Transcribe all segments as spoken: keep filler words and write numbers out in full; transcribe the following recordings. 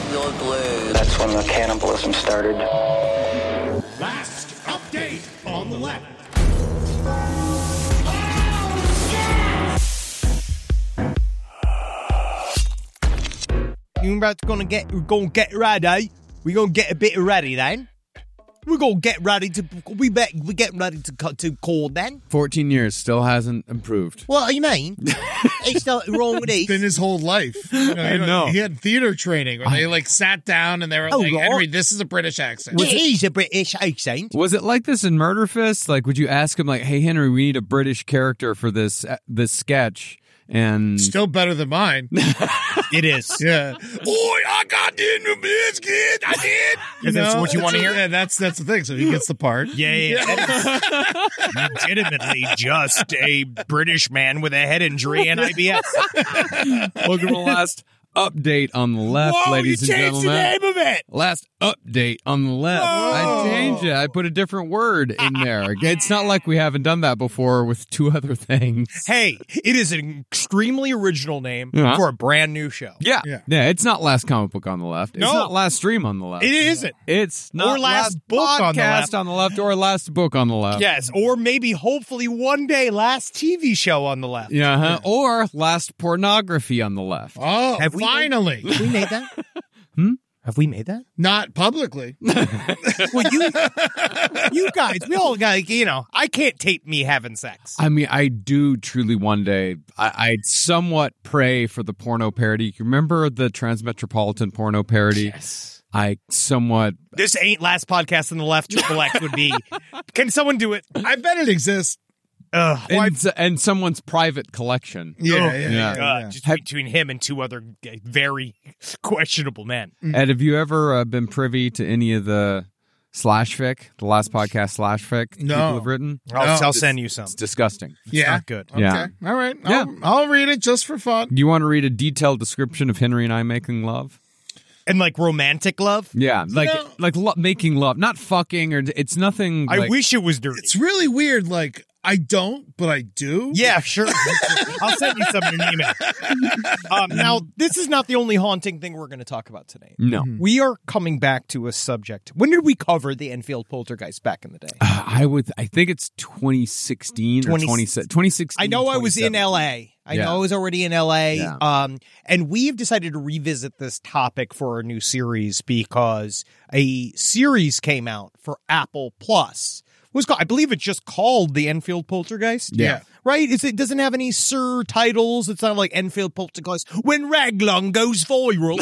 your glue. That's when the cannibalism started. Last update on the left. You're about to gonna get, we're gonna get ready. We're gonna get a bit ready then. We're gonna get ready to, we bet, we get ready to cut to call then. fourteen years, still hasn't improved. What do you mean? It's not wrong with it. Been his whole life. You know, I you know, know. He had theater training where they like sat down and they were Oh, like, right. Henry, this is a British accent. It is a British accent. Was it like this in Murder Fist? Like, would you ask him, like, hey, Henry, we need a British character for this uh, this sketch? And Still better than mine. It is. Yeah. Oi, I got dinner biscuit. I did. Is that what you wanna hear? Yeah, that's that's the thing. So he gets the part. Yeah, yeah. That is legitimately just a British man with a head injury and I B S. welcome to the last update on the left, Whoa, ladies you and changed gentlemen. the name of it. Last update on the left. Whoa. I changed it. I put a different word in there. It's not like we haven't done that before with two other things. Hey, it is an extremely original name Uh-huh. for a brand new show. Yeah. Yeah. yeah. It's not last comic book on the left. It's No. not last stream on the left. It isn't. It's not Or last book on the podcast left. on the left or last book on the left. Yes, or maybe hopefully one day last T V show on the left. Yeah, huh? Or last pornography on the left. Oh, Have we- finally. Have we made that? Hmm? Have we made that? Not publicly. Well, you, you guys, we all got, you know, I can't tape me having sex. I mean, I do truly one day, I, I'd somewhat pray for the porno parody. You remember the Transmetropolitan porno parody? Yes. I somewhat... This ain't last podcast on the left. Triple X would be. Can someone do it? I bet it exists. Ugh. And, and someone's private collection. Yeah, Oh, yeah, yeah. yeah. God, yeah. just between him and two other g- very questionable men. Ed, have you ever uh, been privy to any of the slash fic, the last podcast slash fic No. people have written? I'll, No. I'll send you some. It's disgusting. Yeah. Not good. Okay. Yeah. All right. Yeah. I'll, I'll read it just for fun. Do you want to read a detailed description of Henry and I making love? And like romantic love. Yeah, like know- like lo- making love, not fucking, or it's nothing. I like- wish it was dirty. It's really weird. Like, I don't, but I do. Yeah, sure. I'll send you some in an email. Um, now, this is not the only haunting thing we're going to talk about today. No, We are coming back to a subject. When did we cover the Enfield poltergeist back in the day? Uh, I would. I think it's twenty sixteen or twenty twenty sixteen. I know I was in L A. I Yeah. know I was already in L A. Yeah. Um, and we've decided to revisit this topic for a new series because a series came out for Apple Plus. It was called, I believe it's just called the Enfield Poltergeist. Yeah. Right? It's, it doesn't have any Sir titles. It's not like Enfield Poltergeist when Raglong goes viral.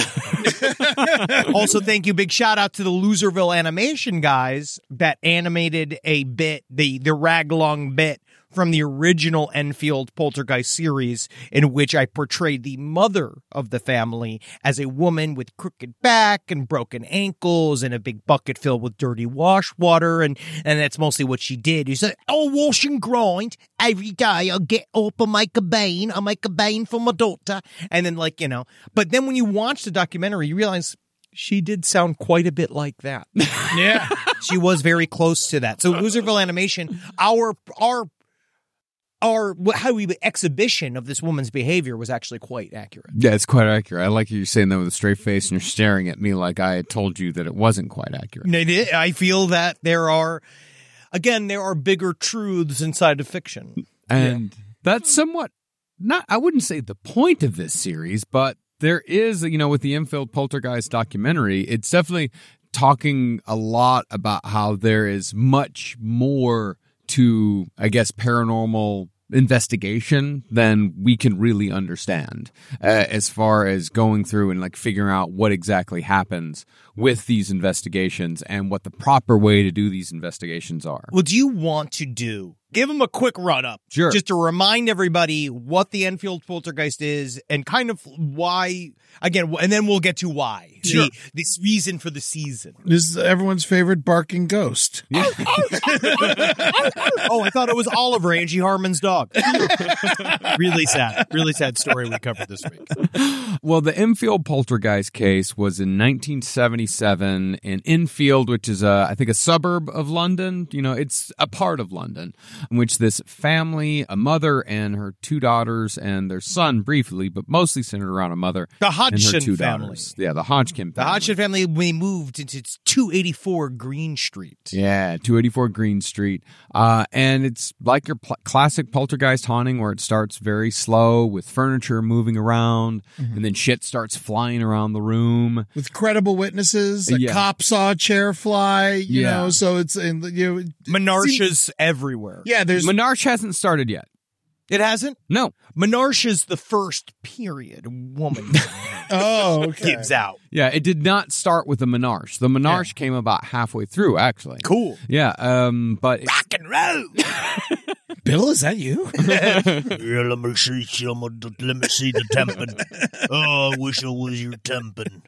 Also, thank you. Big shout out to the Loserville animation guys that animated a bit, the, the Raglong bit from the original Enfield Poltergeist series, in which I portrayed the mother of the family as a woman with crooked back and broken ankles and a big bucket filled with dirty wash water. And, and that's mostly what she did. She said, I'll wash and grind every day. I'll get up and make a bane. I'll make a bane for my daughter. And then, like, you know, but then when you watch the documentary, you realize she did sound quite a bit like that. Yeah. She was very close to that. So Loserville Animation, our, our, our how we exhibition of this woman's behavior was actually quite accurate. Yeah, it's quite accurate. I like you saying that with a straight face, and you're staring at me like I had told you that it wasn't quite accurate. I feel that there are, again, there are bigger truths inside of fiction. And that's somewhat not. I wouldn't say the point of this series, but there is, you know, with the Enfield Poltergeist documentary, it's definitely talking a lot about how there is much more to, I guess, paranormal investigation than we can really understand uh, as far as going through and like figuring out what exactly happens with these investigations and what the proper way to do these investigations are. Well, do you want to do? Give them a quick run up. Sure. Just to remind everybody what the Enfield Poltergeist is and kind of why, again, and then we'll get to why. Sure. The, this reason for the season. This is everyone's favorite barking ghost. Oh, I thought it was Oliver, Angie Harmon's dog. Really sad. Really sad story we covered this week. Well, the Enfield Poltergeist case was in nineteen seventy-seven in Enfield, which is, a, I think, a suburb of London. You know, it's a part of London. in which this family, a mother and her two daughters and their son briefly, but mostly centered around a mother The and her Hodgson two family. daughters. Yeah, the Hodgkin family. The Hodgson family, we moved into two eighty-four Green Street. Yeah, two eighty-four Green Street. Uh, and it's like your pl- classic poltergeist haunting where it starts very slow with furniture moving around Mm-hmm. and then shit starts flying around the room. With credible witnesses, a Yeah. cop saw a chair fly, you Yeah. know, so it's in you know, Menarche's everywhere. yeah, there's Menarche hasn't started yet. It hasn't? No. Menarche's the first period woman oh, okay. gives out. Yeah, it did not start with the Menarche. The Menarche came about halfway through, actually. Cool. Yeah, um, but Rock and roll. Bill, is that you? Yeah, let me see some of the, let me see the temping. Oh, I wish I was your temping.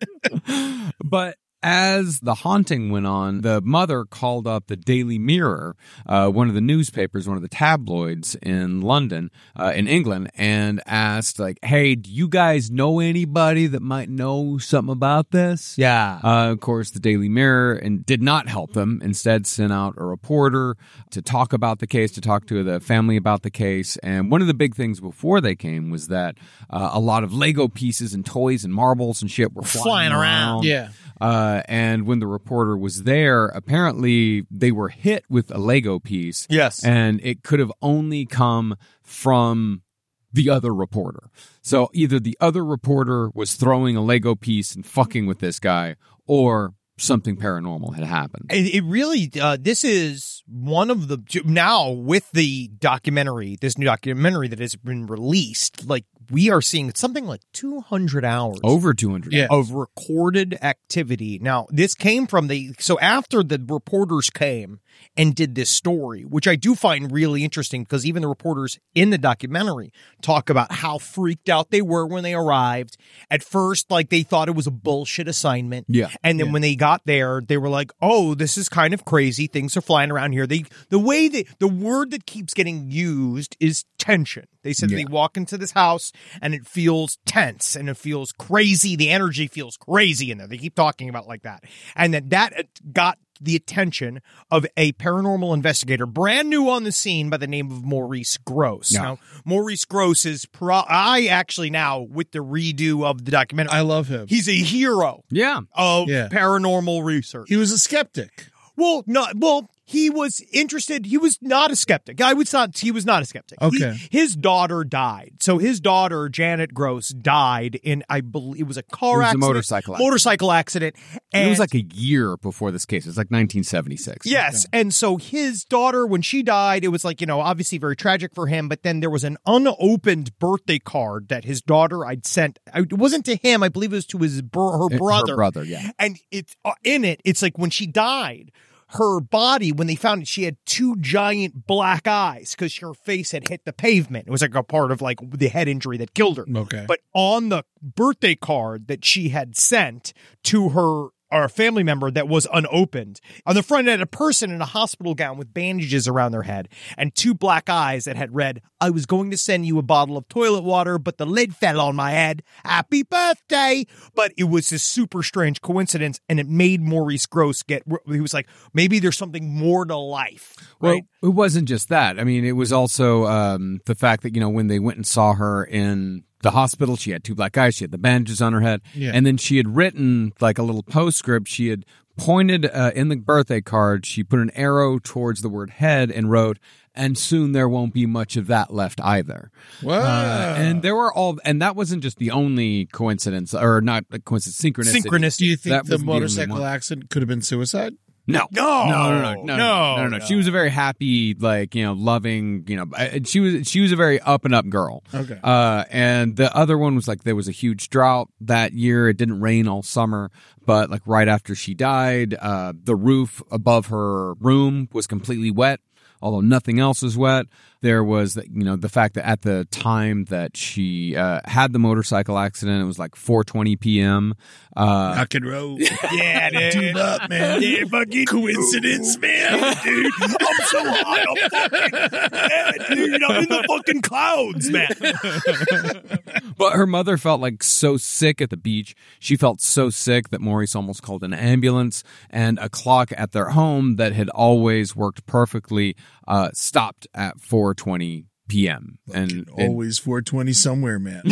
but as the haunting went on, the mother called up the Daily Mirror, uh, one of the newspapers, one of the tabloids in London, uh, in England, and asked, like, hey, do you guys know anybody that might know something about this? Yeah. Uh, of course, the Daily Mirror and did not help them. Instead, sent out a reporter to talk about the case, to talk to the family about the case. And one of the big things before they came was that uh, a lot of Lego pieces and toys and marbles and shit were flying, Flying around. around. Yeah. Uh, and when the reporter was there, apparently they were hit with a Lego piece. Yes. And it could have only come from the other reporter. So either the other reporter was throwing a Lego piece and fucking with this guy, or something paranormal had happened. It, it really, uh, this is one of the, now with the documentary, this new documentary that has been released, like we are seeing something like two hundred hours. Over two hundred. Yeah. Of recorded activity. Now, this came from the, so after the reporters came and did this story, which I do find really interesting because even the reporters in the documentary talk about how freaked out they were when they arrived. At first, like they thought it was a bullshit assignment. Yeah. And then when they got there, they were like, oh, this is kind of crazy. Things are flying around here. They, the way they, the word that keeps getting used is tension. They said Yeah. they walk into this house and it feels tense and it feels crazy. The energy feels crazy in there. They keep talking about it like that. And that that got the attention of a paranormal investigator, brand new on the scene, by the name of Maurice Grosse. Yeah. Now, Maurice Grosse is pro- I actually now, with the redo of the documentary, I love him. he's a hero Yeah. of Yeah. paranormal research. He was a skeptic. Well, no, well, he was interested. He was not a skeptic. I would not. He was not a skeptic. He- Okay. his daughter died. So his daughter, Janet Grosse, died in, I believe, it was a car It was a accident. motorcycle accident. Motorcycle accident. And it was like a year before this case. It was like nineteen seventy-six. Yes. And so his daughter, when she died, it was like, you know, obviously very tragic for him. But then there was an unopened birthday card that his daughter I'd sent. It wasn't to him. I believe it was to his br- her Her brother. brother, yeah. And it's uh, in it. It's like when she died, her body, when they found it, she had two giant black eyes because her face had hit the pavement. It was like a part of like the head injury that killed her. Okay. But on the birthday card that she had sent to her, or a family member that was unopened, on the front had a person in a hospital gown with bandages around their head and two black eyes that had read, I was going to send you a bottle of toilet water, but the lid fell on my head. Happy birthday. But it was this super strange coincidence, and it made Maurice Grosse get, he was like, maybe there's something more to life. Well, Right? it wasn't just that. I mean, it was also um, the fact that, you know, when they went and saw her in the hospital, she had two black eyes, she had the bandages on her head, Yeah. and then she had written like a little postscript. She had pointed uh, in the birthday card, she put an arrow towards the word head and wrote, and soon there won't be much of that left either. Wow. Uh, and there were all, and that wasn't just the only coincidence, or not a coincidence, synchronicity. Synchronicity. Do you think That the wasn't the only motorcycle one. accident could have been suicide? No. No. No, no, no, no, No, no, no, no. no. She was a very happy, like, you know, loving, you know, uh, she was, she was a very up and up girl. Okay. Uh, and the other one was like, there was a huge drought that year. It didn't rain all summer, but like right after she died, uh, the roof above her room was completely wet. Although nothing else was wet, there was, you know, the fact that at the time that she uh, had the motorcycle accident, it was like four twenty p.m. Uh, Rock and roll. Yeah, dude. Dude up, man. Yeah, fucking coincidence, man. Dude, I'm so high. I'm fucking, yeah, dude, I'm in the fucking clouds, man. But her mother felt like so sick at the beach. She felt so sick that Maurice almost called an ambulance, and a clock at their home that had always worked perfectly uh, stopped at four twenty p.m. and, and Always four twenty somewhere, man.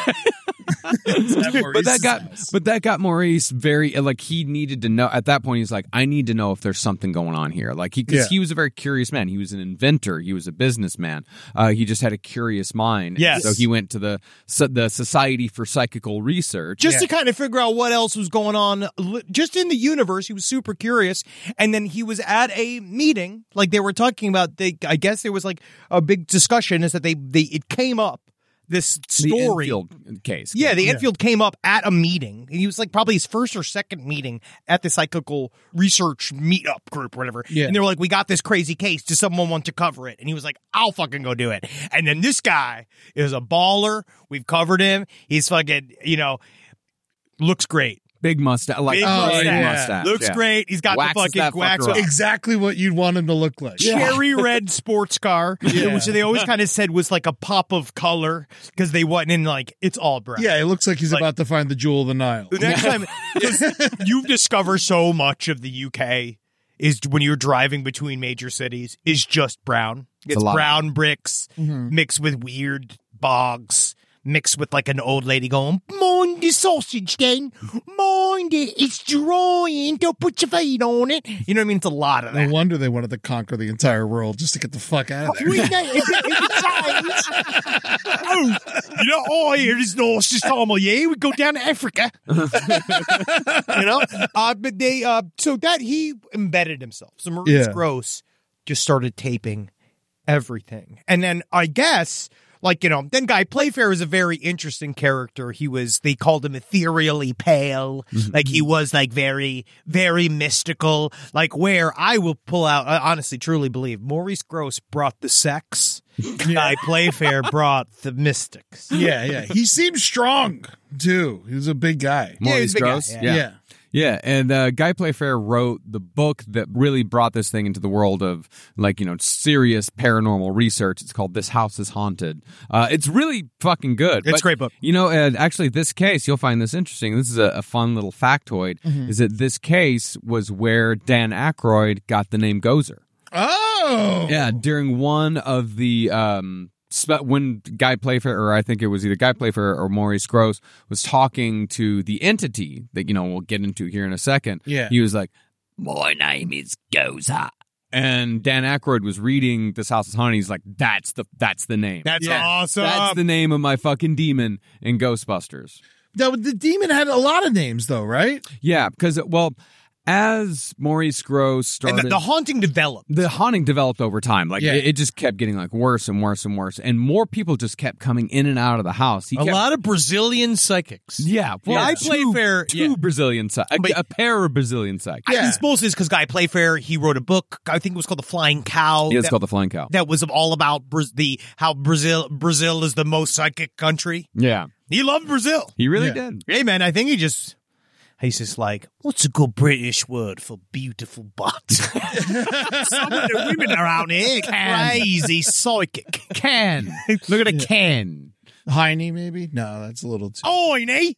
but that got but that got Maurice very like he needed to know at that point. He's like, I need to know if there's something going on here. Like he because Yeah. he was a very curious man. He was an inventor. He was a businessman. Uh, he just had a curious mind. Yes. So he went to the so the Society for Psychical Research. Just to kind of figure out what else was going on li- just in the universe. He was super curious. And then he was at a meeting, like they were talking about, they, I guess there was like a big discussion is that they, they it came up, this the story. Enfield case. Yeah, the Enfield came up at a meeting. He was like probably his first or second meeting at the psychical research meetup group or whatever. Yeah. And they were like, we got this crazy case. Does someone want to cover it? And he was like, I'll fucking go do it. And then this guy is a baller. We've covered him. He's fucking, you know, looks great. Big mustache, like Big big mustache. mustache. Looks yeah. great. He's got Waxes the that fucking wax. fucker up. Exactly what you'd want him to look like. Cherry red sports car, Yeah. which they always kind of said was like a pop of color because they wasn't in like, it's all brown. Yeah, it looks like he's Like- about to find the jewel of the Nile. The next time, 'cause you've discovered so much of the U K is when you're driving between major cities is just brown. It's a lot. brown bricks mixed with weird bogs, mixed with like an old lady going, mind the sausage then, mind it, it's drying, don't put your feet on it. You know what I mean? It's a lot of No that. wonder they wanted to conquer the entire world just to get the fuck out of there. We know- if it- if it changes- oh, you know, oh, here is the nicest time of year. We go down to Africa. you know, uh, but they, uh, so that he embedded himself. So Maurice Yeah. Gross just started taping everything. And then I guess, like, you know, then Guy Playfair is a very interesting character. He was, they called him ethereally pale. Like he was like very, very mystical. Like where I will pull out, I honestly truly believe Maurice Gross brought the sex. Guy Playfair brought the mystics. Yeah, yeah. He seemed strong, too. He was a big guy. Yeah, he was Maurice a big guy, Gross. yeah. Yeah. Yeah. Yeah, and uh, Guy Playfair wrote the book that really brought this thing into the world of, like, you know, serious paranormal research. It's called This House is Haunted. Uh, it's really fucking good. It's But, a great book. You know, and actually, this case, you'll find this interesting. This is a, a fun little factoid, Mm-hmm. is that this case was where Dan Aykroyd got the name Gozer. Oh! Yeah, during one of the... Um, spe- when Guy Playfair, or I think it was either Guy Playfair or Maurice Gross, was talking to the entity that, you know, we'll get into here in a second, Yeah. he was like, my name is Gozer. And Dan Aykroyd was reading This House is Haunted. He's like, that's the that's the name. That's Yeah. awesome. That's the name of my fucking demon in Ghostbusters. Now, the demon had a lot of names, though, right? Yeah, because, well, as Maurice Gross started... and the, the haunting developed. the haunting developed over time. Like Yeah. it, it just kept getting like worse and worse and worse, and more people just kept coming in and out of the house. He A kept, lot of Brazilian psychics. yeah. Well, Guy two, Playfair, two yeah. Brazilian psych, a, But- a pair of Brazilian psych. I Yeah. suppose it's because Guy Playfair, he wrote a book. I think it was called The Flying Cow. Yeah, it's that, called the Flying Cow. that was all about Bra- the how Brazil Brazil is the most psychic country. Yeah, He loved Brazil. he really Yeah. did. Hey man, I think he just he's just like, what's a good British word for beautiful butt? Some of the women around here crazy psychic. Can look at a can. Heine, maybe? No, that's a little too. Oiny.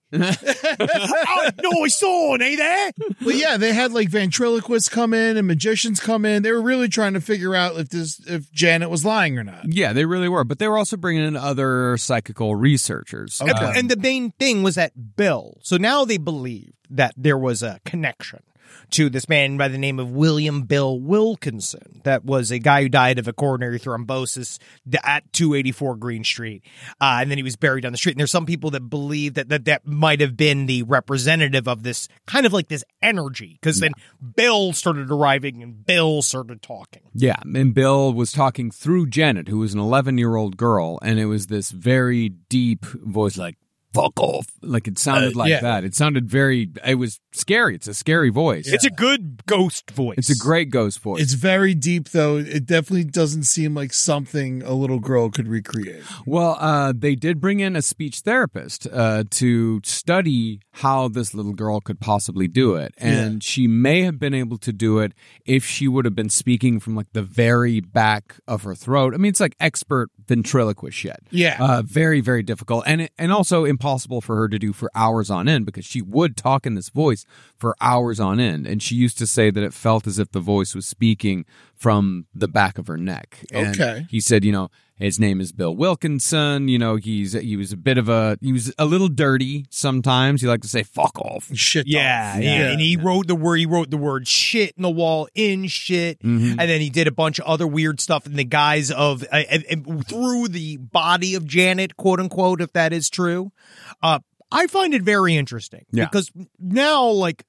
Oh, nice Oiny there. But yeah, they had like ventriloquists come in and magicians come in. They were really trying to figure out if this if Janet was lying or not. Yeah, they really were, but they were also bringing in other psychical researchers. Okay. Um, And the main thing was that Bill. So now they believed that there was a connection to this man by the name of William Bill Wilkinson. That was a guy who died of a coronary thrombosis at two eighty-four Green Street. Uh, and then he was buried on the street. And there's some people that believe that that, that might have been the representative of this kind of like this energy. Because then Bill started arriving and Bill started talking. Yeah, and Bill was talking through Janet, who was an eleven-year-old girl, and it was this very deep voice, like, fuck off. Like, it sounded Uh, like yeah. that. It sounded very, it was scary. It's a scary voice. It's a good ghost voice. It's a great ghost voice. It's very deep, though. It definitely doesn't seem like something a little girl could recreate. Well, uh, they did bring in a speech therapist uh, to study how this little girl could possibly do it. And Yeah. she may have been able to do it if she would have been speaking from like the very back of her throat. I mean, it's like expert ventriloquist shit. Yeah. Uh, very, very difficult. And, it, and also impossible for her to do for hours on end because she would talk in this voice for hours on end. And she used to say that it felt as if the voice was speaking from the back of her neck. And Okay. he said, you know, his name is Bill Wilkinson. You know, he's he was a bit of a he was a little dirty sometimes. He liked to say "fuck off." Shit. Yeah, off. yeah, and he wrote the word. He wrote the word "shit" in the wall in shit, Mhm. and then he did a bunch of other weird stuff in the guise of uh, uh, uh, through the body of Janet, quote unquote, if that is true. Uh, I find it very interesting Yeah. because now, like,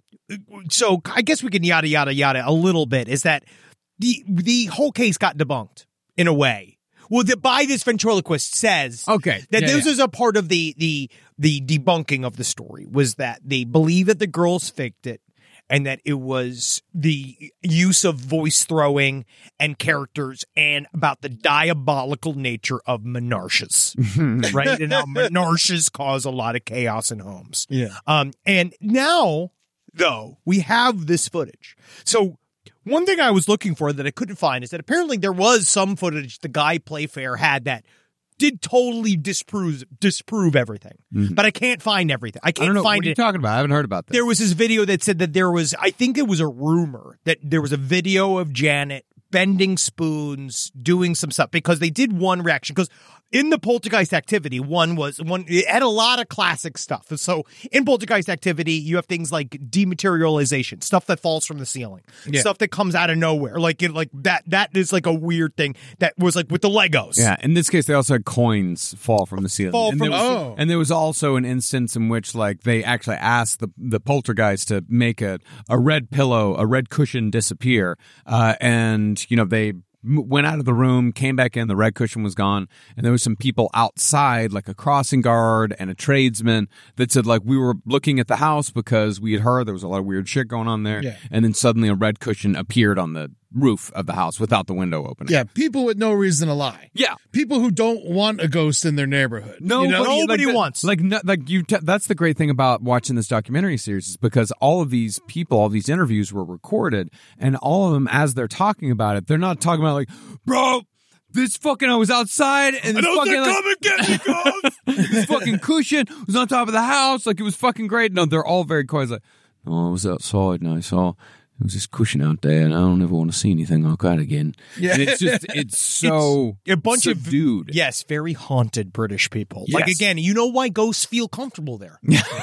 so I guess we can yada yada yada a little bit. Is that the the whole case got debunked in a way? Well, the, by this ventriloquist says Okay. that Yeah, this yeah. is a part of the the the debunking of the story was that they believe that the girls faked it and that it was the use of voice throwing and characters and about the diabolical nature of menarches, right? And how menarches cause a lot of chaos in homes. Yeah. Um, and now, though, we have this footage. So one thing I was looking for that I couldn't find is that apparently there was some footage the guy Playfair had that did totally disprove disprove everything. But I can't find everything. I I can't don't know find what are you it. talking about. I haven't heard about this. There was this video that said that there was, I think it was a rumor that there was a video of Janet bending spoons, doing some stuff because they did one reaction. Because in the Poltergeist Activity, one was one, it had a lot of classic stuff. So in Poltergeist Activity, you have things like dematerialization, stuff that falls from the ceiling, Yeah. stuff that comes out of nowhere. Like, it, like that, that is like a weird thing that was like with the Legos. Yeah, in this case, they also had coins fall from the ceiling. Fall and from- there was, oh. and there was also an instance in which, like, they actually asked the the poltergeist to make a, a red pillow, a red cushion disappear, uh, and you know they m- went out of the room, came back in, the red cushion was gone, and there was some people outside, like a crossing guard and a tradesman, that said, like, we were looking at the house because we had heard there was a lot of weird shit going on there, Yeah. and then suddenly a red cushion appeared on the roof of the house without the window opening. Yeah, people with no reason to lie. Yeah. People who don't want a ghost in their neighborhood. No, you know? but Nobody like, that- wants. like no, like you. T- that's the great thing about watching this documentary series is because all of these people, all these interviews were recorded, and all of them, as they're talking about it, they're not talking about like, bro, this fucking I was outside and this fucking like, come and get me, ghost. this fucking cushion was on top of the house, like it was fucking great. No, they're all very quiet. It's like, oh, I was outside and I saw. There was this cushion out there, and I don't ever want to see anything like that again. Yeah. And it's just, it's so a bunch subdued. of yes, very haunted British people. Like Yes. again, you know why ghosts feel comfortable there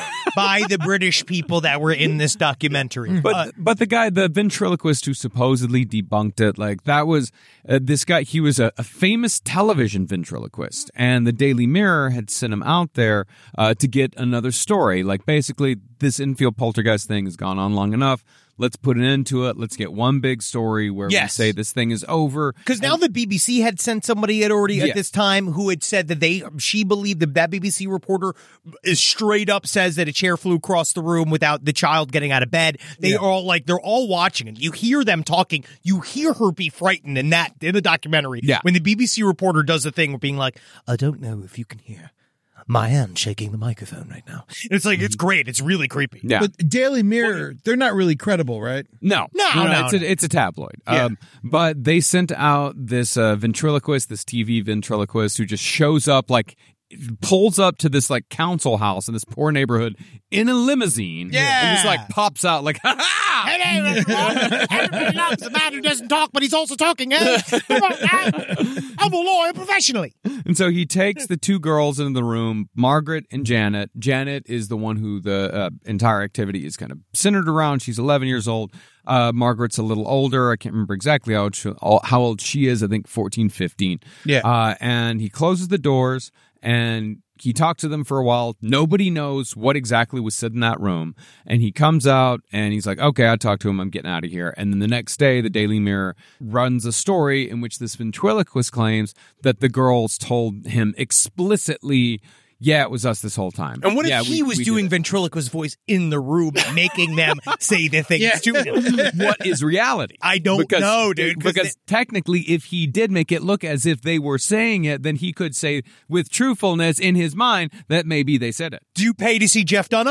by the British people that were in this documentary. But Uh, but the guy, the ventriloquist who supposedly debunked it, like that was uh, this guy. He was a, a famous television ventriloquist, and the Daily Mirror had sent him out there uh, to get another story. Like basically, this infield poltergeist thing has gone on long enough. Let's put an end to it. Let's get one big story where Yes. we say this thing is over. Because now the B B C had sent somebody at already Yeah. at this time who had said that they she believed that that B B C reporter is straight up says that a chair flew across the room without the child getting out of bed. They are all like they're all watching it. You hear them talking. You hear her be frightened in that in the documentary. Yeah. When the B B C reporter does the thing of being like, I don't know if you can hear my hand shaking the microphone right now. It's like it's great. It's really creepy. Yeah. But Daily Mirror, they're not really credible, right? No, No, no, it's no. a it's a tabloid. Yeah. Um, but they sent out this uh, ventriloquist, this T V ventriloquist, who just shows up, like pulls up to this like council house in this poor neighborhood in a limousine, Yeah. and just like pops out like, ha ha! Hello, everyone. Everybody loves the man who doesn't talk, but he's also talking. Eh? Come on, now. I'm a lawyer professionally. And so he takes the two girls into the room, Margaret and Janet. Janet is the one who the uh, entire activity is kind of centered around. She's eleven years old. Uh, Margaret's a little older. I can't remember exactly how old she, how old she is. I think fourteen, fifteen. Yeah. Uh, and he closes the doors and he talks to them for a while. Nobody knows what exactly was said in that room. And he comes out and he's like, okay, I talked to him. I'm getting out of here. And then the next day, the Daily Mirror runs a story in which this ventriloquist claims that the girls told him explicitly, yeah, it was us this whole time. And what if Yeah, he we- was we did doing it." ventriloquist voice in the room, making them say the things Yeah. to him? What is reality? I don't know, dude, 'cause Because technically, if he did make it look as if they were saying it, then he could say with truthfulness in his mind that maybe they said it. Do you pay to see Jeff Dunham?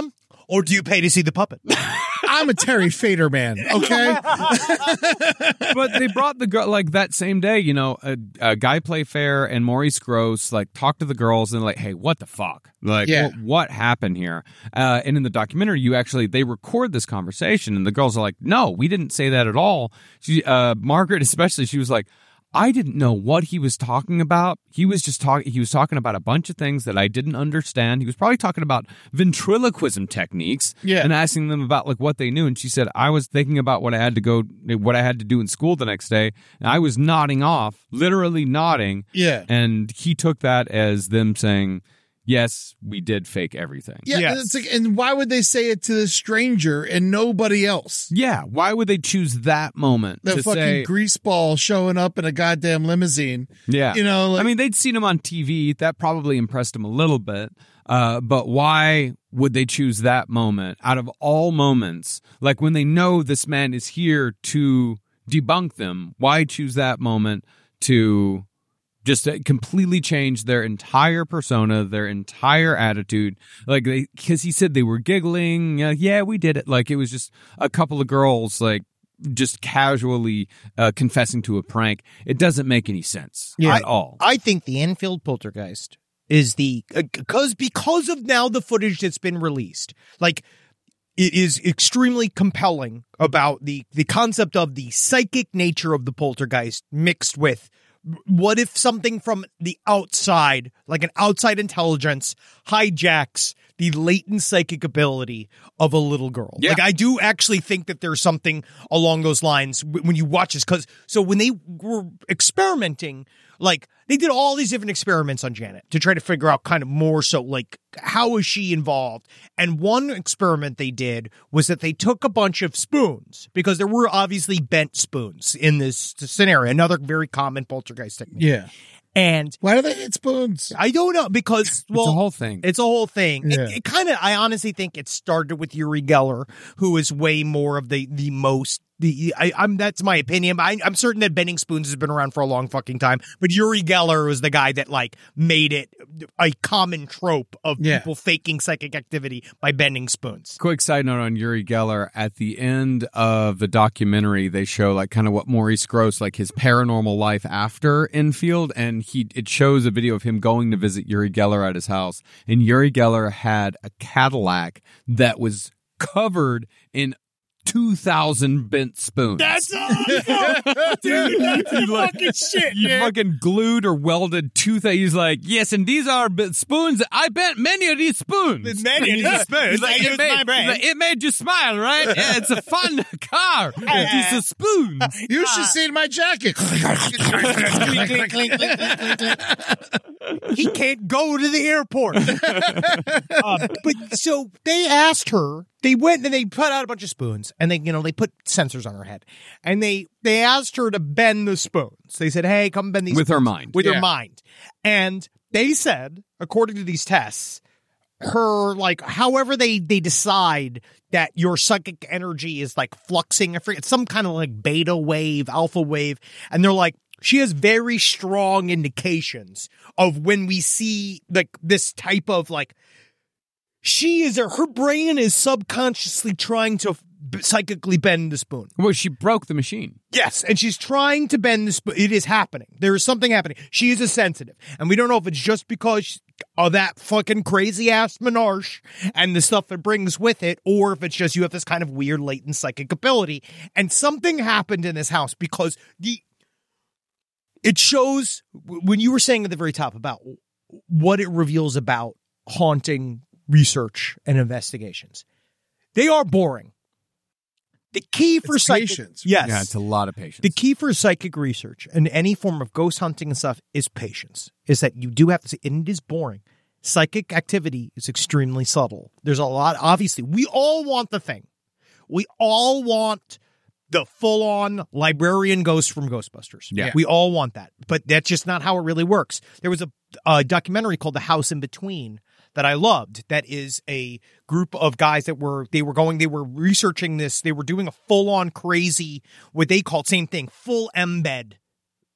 Or do you pay to see the puppet? I'm a Terry Fader man, okay? But they brought the girl like that same day, you know, a, a Guy Playfair and Maurice Grosse like talked to the girls and like, hey, what the fuck? Like, Yeah. what, what happened here? Uh, and in the documentary, you actually they record this conversation, and the girls are like, no, we didn't say that at all. She, uh, Margaret, especially, she was like, I didn't know what he was talking about. He was just talking. He was talking about a bunch of things that I didn't understand. He was probably talking about ventriloquism techniques, Yeah. and asking them about like what they knew. And she said, I was thinking about what I had to go, what I had to do in school the next day, and I was nodding off, literally nodding. Yeah. And he took that as them saying, yes, we did fake everything. Yeah, Yes. and it's like, and why would they say it to the stranger and nobody else? Yeah. Why would they choose that moment The to fucking say? greaseball showing up in a goddamn limousine. Yeah. You know, like- I mean, they'd seen him on T V. That probably impressed him a little bit. Uh, but why would they choose that moment out of all moments? Like when they know this man is here to debunk them, why choose that moment to just uh, completely change their entire persona, their entire attitude? Like, they, because he said they were giggling. Uh, yeah, we did it. Like, it was just a couple of girls, like, just casually uh, confessing to a prank. It doesn't make any sense Yeah. at all. I think the Enfield Poltergeist is the because because of now the footage that's been released, like it is extremely compelling about the the concept of the psychic nature of the poltergeist mixed with what if something from the outside, like an outside intelligence, hijacks the latent psychic ability of a little girl. Yeah. Like, I do actually think that there's something along those lines w- when you watch this. Because so when they were experimenting, like they did all these different experiments on Janet to try to figure out kind of more so like how is she involved. And one experiment they did was that they took a bunch of spoons, because there were obviously bent spoons in this scenario, another very common poltergeist technique. yeah. And Why do they hit spoons? I don't know, because well, it's a whole thing. it's a whole thing. Yeah. It, it kind of, I honestly think it started with Uri Geller, who is way more of the the most. The I, I'm that's my opinion. I, I'm certain that bending spoons has been around for a long fucking time, but Uri Geller was the guy that like made it a common trope of Yeah. people faking psychic activity by bending spoons. Quick side note on Uri Geller. At the end of the documentary, they show like kind of what Maurice Grosse, like his paranormal life after Enfield, and he it shows a video of him going to visit Uri Geller at his house, and Uri Geller had a Cadillac that was covered in two thousand bent spoons. That's awesome, dude. That's some fucking shit, You man. fucking glued or welded two things. He's like, yes, and these are b- spoons. I bent many of these spoons. Many of these spoons. He's like, I it, use made, my brain. he's like, it made you smile, right? Yeah, it's a fun car. These are spoons. You should see my jacket. He can't go to the airport. um, but so they asked her, they went and they put out a bunch of spoons, and they, you know, they put sensors on her head, and they, they asked her to bend the spoons. They said, hey, come bend these With her spoons. mind. With Yeah. her mind. And they said, according to these tests, her, like, however they, they decide that your psychic energy is like fluxing, I forget, some kind of like beta wave, alpha wave. And they're like, she has very strong indications of when we see like this type of like, she is, her brain is subconsciously trying to b- psychically bend the spoon. Well, she broke the machine. Yes, and she's trying to bend the spoon. It is happening. There is something happening. She is a sensitive. And we don't know if it's just because of that fucking crazy ass menage and the stuff it brings with it, or if it's just you have this kind of weird latent psychic ability. And something happened in this house because the it shows, when you were saying at the very top about what it reveals about haunting research and investigations, they are boring. The key for It's psychic, patience. yes, Yeah, it's a lot of patience. the key for psychic research and any form of ghost hunting and stuff is patience. Is that you do have to see, and it is boring. Psychic activity is extremely subtle. There's a lot. Obviously, we all want the thing. We all want the full-on librarian ghost from Ghostbusters. Yeah. We all want that, but that's just not how it really works. There was a, a documentary called The House in Between that I loved. That is a group of guys that were, they were going, they were researching this. They were doing a full on crazy, what they called, same thing, full embed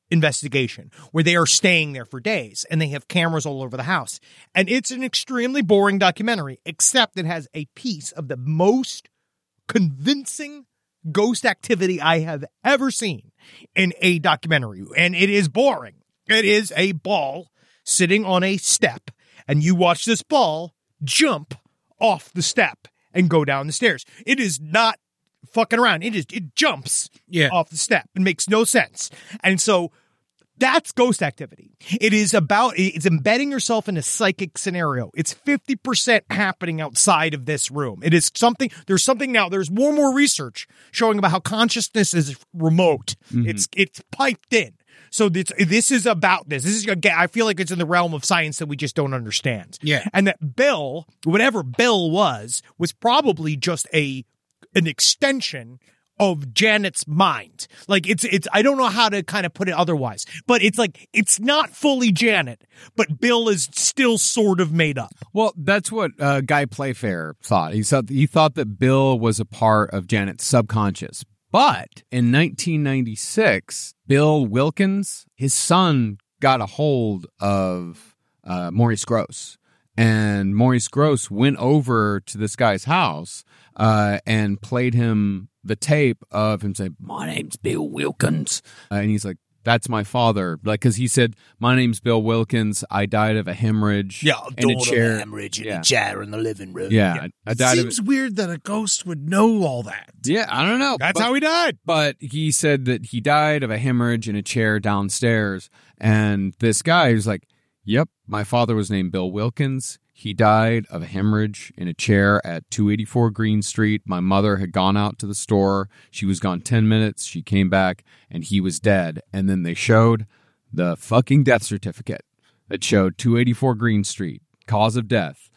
investigation where they are staying there for days and they have cameras all over the house. And it's an extremely boring documentary, except it has a piece of the most convincing ghost activity I have ever seen in a documentary. And it is boring. It is a ball sitting on a step, and you watch this ball jump off the step and go down the stairs. It is not fucking around. It is, it jumps Yeah. off the step. It makes no sense. And so that's ghost activity. It is about, it's embedding yourself in a psychic scenario. It's fifty percent happening outside of this room. It is something, there's something now, there's more and more research showing about how consciousness is remote. Mm-hmm. It's, it's piped in. So this, this is about this. This is, again, I feel like it's in the realm of science that we just don't understand. Yeah. And that Bill, whatever Bill was, was probably just a, an extension of Janet's mind. Like it's, it's, I don't know how to kind of put it otherwise, but it's like, it's not fully Janet, but Bill is still sort of made up. Well, that's what uh, Guy Playfair thought. He thought he thought that Bill was a part of Janet's subconscious. But in nineteen ninety-six, Bill Wilkins, his son, got a hold of uh, Maurice Grosse. And Maurice Grosse went over to this guy's house uh, and played him the tape of him saying, "My name's Bill Wilkins." Uh, and he's like, "That's my father." Like, because he said, "My name's Bill Wilkins. I died of a hemorrhage in a chair." hemorrhage in Yeah. a chair in the living room. Yeah, I, I It died of seems weird that a ghost would know all that. Yeah, I don't know. That's but, how he died. But he said that he died of a hemorrhage in a chair downstairs. And this guy was like, "Yep, my father was named Bill Wilkins. He died of a hemorrhage in a chair at two eighty-four Green Street. My mother had gone out to the store. She was gone ten minutes. She came back, and he was dead." And then they showed the fucking death certificate that showed two eighty-four Green Street, cause of death.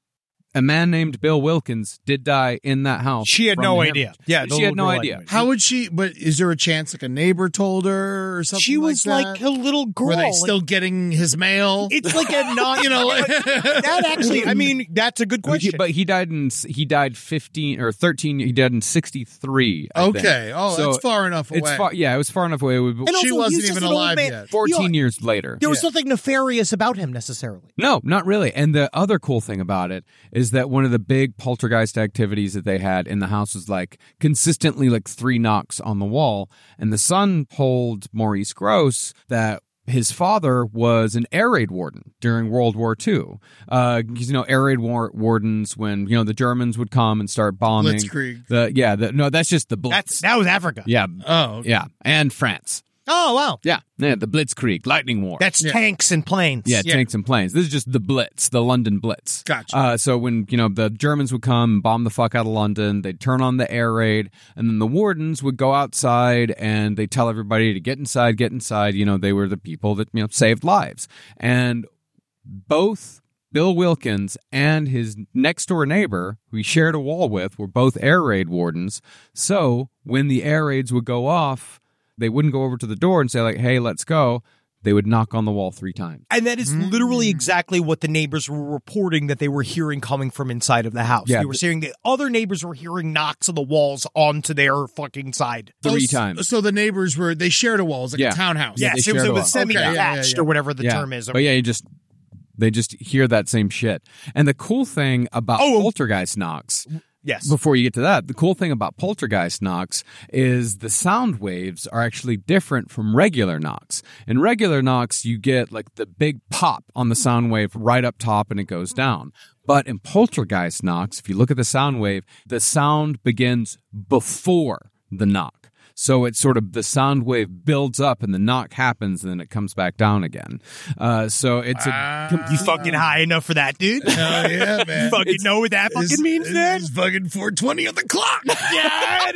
A man named Bill Wilkins did die in that house. She had from no the idea. hemorrhage. Yeah, she the had little no girl idea. anyway. How would she? But is there a chance like a neighbor told her or something? She was like, like that? a little girl. Were they like- still getting his mail? It's like a non, you know, like, that actually, I mean, that's a good But he, question. but he died in he died fifteen or thirteen. He died in sixty-three. I think. Okay. Oh, So that's far enough away. It's far, yeah, it was far enough away. But And she also, wasn't he's just even an old alive man. yet. fourteen You know, years later. there was Yeah. nothing nefarious about him necessarily. No, not really. And the other cool thing about it is that one of the big poltergeist activities that they had in the house was like consistently like three knocks on the wall. And the son told Maurice Grosse that his father was an air raid warden during World War Two. Uh, 'cause, you know, air raid war- wardens when, you know, the Germans would come and start bombing. Blitzkrieg. The, yeah, the, no, that's just the Blitz. That's that was Africa. yeah, Oh, yeah. And France. Oh wow, Yeah, yeah, the Blitzkrieg, lightning war. that's Yeah. tanks and planes. Yeah, Yeah. tanks and planes. This is just the Blitz, the London Blitz. Gotcha. Uh, so when, you know, the Germans would come and bomb the fuck out of London, they'd turn on the air raid, and then the wardens would go outside and they'd tell everybody to get inside, get inside. You know, they were the people that, you know, saved lives. And both Bill Wilkins and his next door neighbor, who he shared a wall with, were both air raid wardens. So when the air raids would go off, they wouldn't go over to the door and say, like, "Hey, let's go." They would knock on the wall three times. And that is literally exactly what the neighbors were reporting that they were hearing coming from inside of the house. Yeah. They were saying that other neighbors were hearing knocks on the walls onto their fucking side. Three Oh, s- times. So the neighbors were they shared a wall. It was like Yeah. a townhouse. Yeah, Yes, they it was, shared it a was wall. semi-attached Okay, yeah, yeah, yeah. or whatever the yeah. term is. But yeah, you just they just hear that same shit. And the cool thing about Oh, poltergeist knocks, yes. before you get to that, the cool thing about poltergeist knocks is the sound waves are actually different from regular knocks. In regular knocks, you get like the big pop on the sound wave right up top and it goes down. But in poltergeist knocks, if you look at the sound wave, the sound begins before the knock. So it's sort of the sound wave builds up and the knock happens and then it comes back down again. Uh, so it's a You fucking high enough for that, dude? Hell yeah, man. You fucking know what that fucking It's- means, then? It's fucking four twenty on the clock. Yeah,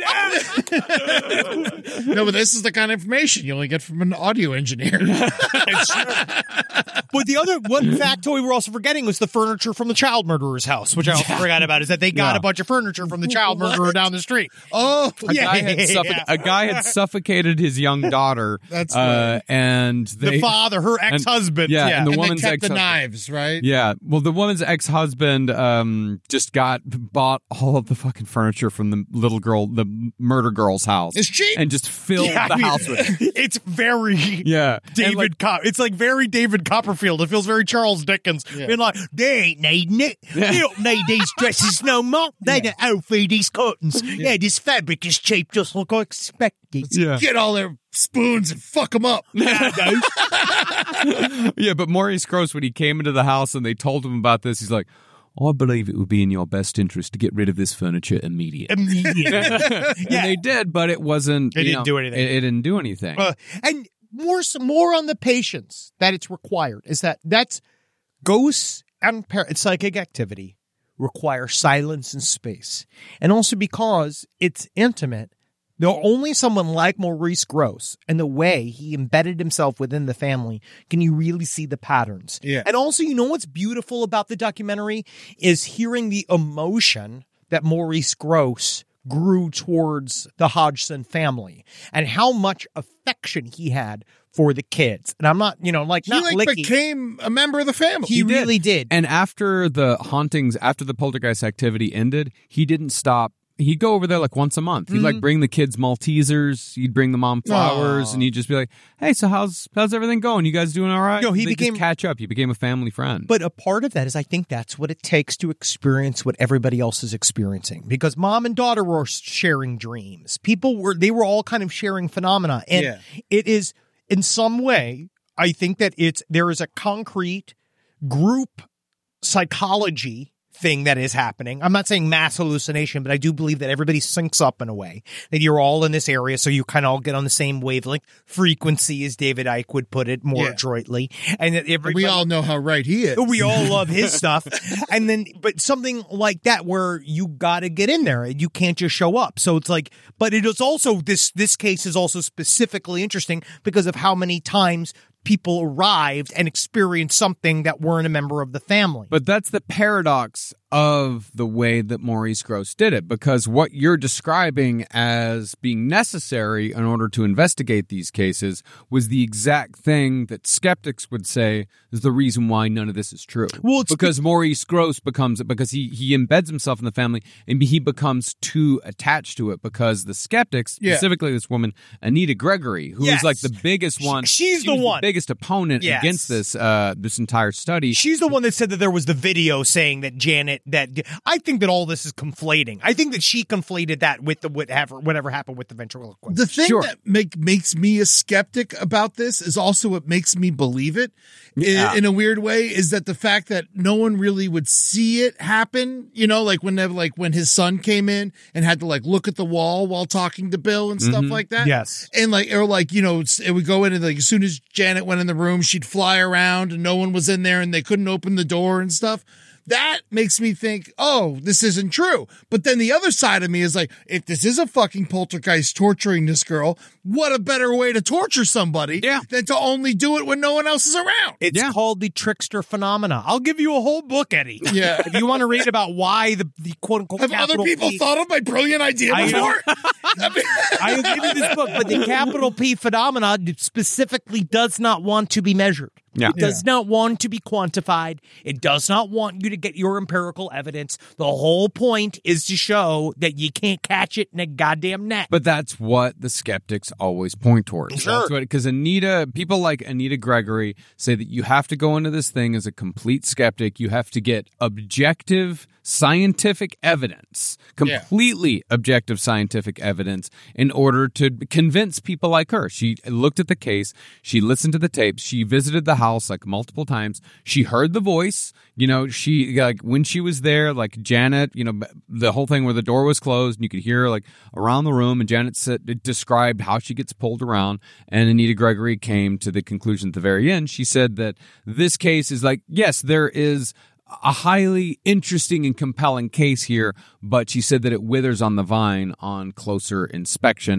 No, but this is the kind of information you only get from an audio engineer. But the other one factoid we're also forgetting was the furniture from the child murderer's house, which I also forgot about, is that they got Yeah. a bunch of furniture from the child murderer down the street. Oh, A Yeah, guy had stuff. yeah. A guy guy had suffocated his young daughter. That's uh, and they, the father, her and- ex-husband. yeah, yeah. and the and they woman's kept the ex-husband. knives, right? Yeah, well, the woman's ex-husband um, just got bought all of the fucking furniture from the little girl, the murder girl's house. It's cheap. and just filled Yeah, the I mean, house with it. It's very Yeah, David And, like, Cop. It's like very David Copperfield. It feels very Charles Dickens. Being like, they ain't needing it. They don't need these dresses no more. They don't outfit these curtains. Yeah. this fabric is cheap, just like I expected. yeah. Get all their spoons and fuck them up. Yeah, but Maurice Gross, when he came into the house and they told him about this, he's like, I believe it would be in your best interest to get rid of this furniture immediately. Immediate. And they did, but it wasn't. It you didn't know, do anything. It, it didn't do anything. Uh, and more, some more on the patience that it's required is that that's ghosts and par- psychic activity require silence and space, and also because it's intimate. There only someone like Maurice Gross and the way he embedded himself within the family can you really see the patterns. Yeah. And also, you know what's beautiful about the documentary is hearing the emotion that Maurice Gross grew towards the Hodgson family and how much affection he had for the kids. And I'm not, you know, like He not like licky. became a member of the family. He really did. And after the hauntings, after the poltergeist activity ended, he didn't stop. He'd go over there like once a month. He'd Mm-hmm. like bring the kids Maltesers. He'd bring the mom flowers, Aw. and he'd just be like, "Hey, so how's how's everything going? You guys doing all right?" No, he They'd became- just catch up. He became a family friend. But a part of that is I think that's what it takes to experience what everybody else is experiencing. Because mom and daughter were sharing dreams. People were, they were all kind of sharing phenomena. And Yeah. it is, in some way, I think that it's, there is a concrete group psychology thing that is happening. I'm not saying mass hallucination, but I do believe that everybody syncs up in a way that you're all in this area. So you kind of all get on the same wavelength frequency, as David Icke would put it more Yeah. adroitly. And that everybody, we all know how right he is. we all love his stuff. And then, but something like that where you got to get in there and you can't just show up. So it's like, but it is also, this, this case is also specifically interesting because of how many times people arrived and experienced something that weren't a member of the family. But that's the paradox of the way that Maurice Gross did it, because what you're describing as being necessary in order to investigate these cases was the exact thing that skeptics would say is the reason why none of this is true. Well, it's because Maurice Gross becomes, because he, he embeds himself in the family and he becomes too attached to it, because the skeptics, Yeah. specifically this woman, Anita Gregory, who Yes. is like the biggest one. she's she the was one. biggest opponent Yes. against this, uh, this entire study. She's the one that said that there was the video saying that Janet, that I think that all this is conflating. I think that she conflated that with the whatever, whatever happened with the ventriloquist. The thing Sure. that make makes me a skeptic about this is also what makes me believe it i- Yeah. in a weird way is that the fact that no one really would see it happen, you know, like whenever, like when his son came in and had to like look at the wall while talking to Bill and stuff like that. Yes. And like, or like, you know, it would go in and like, as soon as Janet went in the room, she'd fly around and no one was in there and they couldn't open the door and stuff. That makes me think, oh, this isn't true. But then the other side of me is like, if this is a fucking poltergeist torturing this girl, what a better way to torture somebody Yeah. than to only do it when no one else is around. It's Yeah. called the trickster phenomena. I'll give you a whole book, Eddie. Yeah. If you want to read about why the, the quote unquote Have other capital people P- thought of my brilliant idea I know. before? I will give you this book, but the capital P phenomena specifically does not want to be measured. Yeah. It does not want to be quantified. It does not want you to get your empirical evidence. The whole point is to show that you can't catch it in a goddamn net. But that's what the skeptics always point towards. Sure. Because Anita, people like Anita Gregory say that you have to go into this thing as a complete skeptic. You have to get objective scientific evidence, completely objective scientific evidence, in order to convince people like her. She looked at the case, she listened to the tapes, she visited the house like multiple times, she heard the voice. You know, she, like, when she was there, like Janet, you know, the whole thing where the door was closed and you could hear her like around the room, and Janet said, described how she gets pulled around, and Anita Gregory came to the conclusion at the very end. She said that this case is like, yes, there is a highly interesting and compelling case here, but she said that it withers on the vine on closer inspection.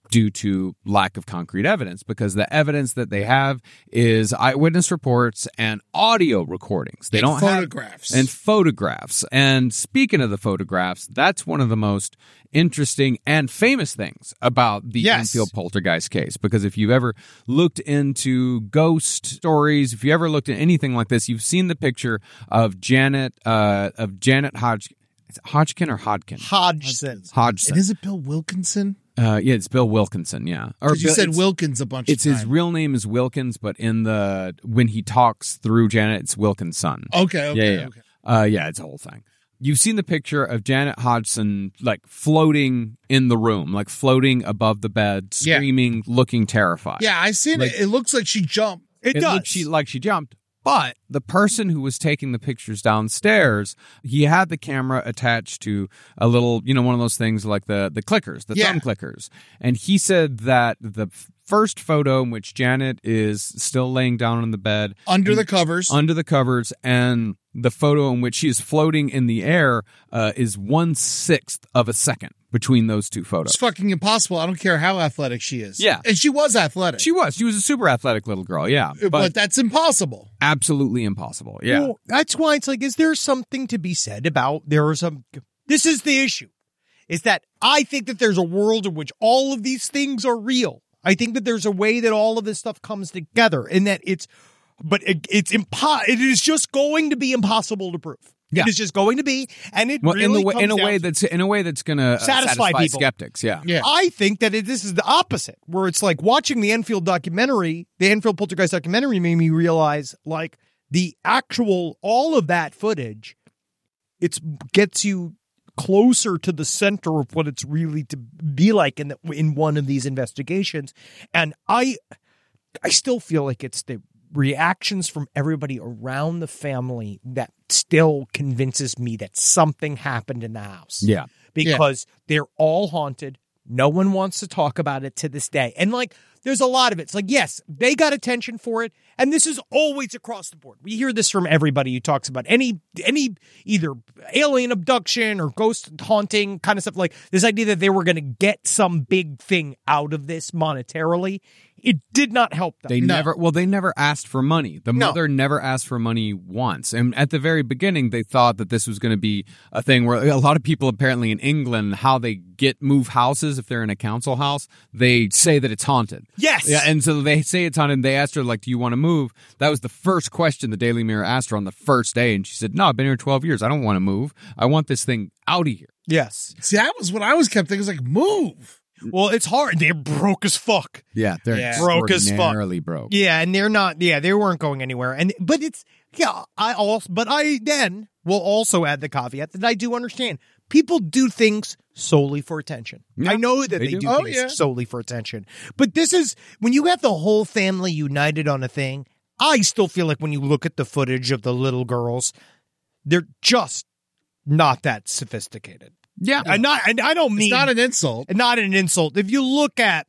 due to lack of concrete evidence, because the evidence that they have is eyewitness reports and audio recordings. They And don't photographs. have and photographs. And speaking of the photographs, that's one of the most interesting and famous things about the Yes. Enfield Poltergeist case, because if you've ever looked into ghost stories, if you ever looked at anything like this, you've seen the picture of Janet uh, of Janet Hodge, is it Hodgkin or Hodgkin? Hodgson. Hodgson. And is it Bill Wilkinson? Uh, yeah, it's Bill Wilkinson. Yeah, or Because you Bill- said it's- Wilkins a bunch It's of his times. real name is Wilkins, but in the when he talks through Janet, it's Wilkins' son. Okay, okay, yeah, yeah. okay. Uh, yeah, it's a whole thing. You've seen the picture of Janet Hodgson like floating in the room, like floating above the bed, Yeah. screaming, looking terrified. Yeah, I seen Like- it. It looks like she jumped. It, It does. looked she, like she jumped. But the person who was taking the pictures downstairs, he had the camera attached to a little, you know, one of those things like the the clickers, the Yeah. thumb clickers. And he said that the f- first photo in which Janet is still laying down on the bed Under the covers. under the covers, and the photo in which she is floating in the air uh, is one sixth of a second between those two photos. It's fucking impossible. I don't care how athletic she is. Yeah. And she was athletic. She was. She was a super athletic little girl. Yeah. but, But, that's impossible. absolutely impossible. Yeah. Well, that's why it's like, is there something to be said about there are some. This is the issue, is that I think that there's a world in which all of these things are real. I think that there's a way that all of this stuff comes together, and that it's, but it, it's impo- It is just going to be impossible to prove. Yeah. It is just going to be, and it Well, really in the way, comes in a down way to- that's in a way that's going to uh, Satisfy satisfy people. skeptics. Yeah. Yeah. I think that it, this is the opposite, where it's like watching the Enfield documentary, the Enfield Poltergeist documentary made me realize, like, the actual, all of that footage, it gets you closer to the center of what it's really to be like in the, in one of these investigations. And I, I still feel like it's the reactions from everybody around the family that still convinces me that something happened in the house. Yeah. Because they're all haunted. No one wants to talk about it to this day. And like, there's a lot of it. It's like, yes, they got attention for it. And this is always across the board. We hear this from everybody who talks about any, any either alien abduction or ghost haunting kind of stuff. Like this idea that they were going to get some big thing out of this monetarily. It did not help them. They No. never, well, they never asked for money. The No. mother never asked for money once. And at the very beginning, they thought that this was going to be a thing where a lot of people apparently in England, how they get move houses if they're in a council house, they say that it's haunted. Yes. Yeah. And so they say it's haunted. And they asked her, like, do you want to move? That was the first question the Daily Mirror asked her on the first day. And she said, no, I've been here twelve years. I don't want to move. I want this thing out of here. Yes. See, that was what I was kept thinking. It was like, move. Well, it's hard. They're broke as fuck. Yeah. They're Yeah. Broke as fuck. extraordinarily broke. Yeah, and they're not. Yeah, they weren't going anywhere. And but it's yeah. I also, but I then will also add the caveat that I do understand people do things solely for attention. Yeah, I know that they they, do. do, Oh, things yeah. solely for attention. But this is when you have the whole family united on a thing. I still feel like when you look at the footage of the little girls, they're just not that sophisticated. Yeah. And not, and I don't mean It's not an insult. not an insult. If you look at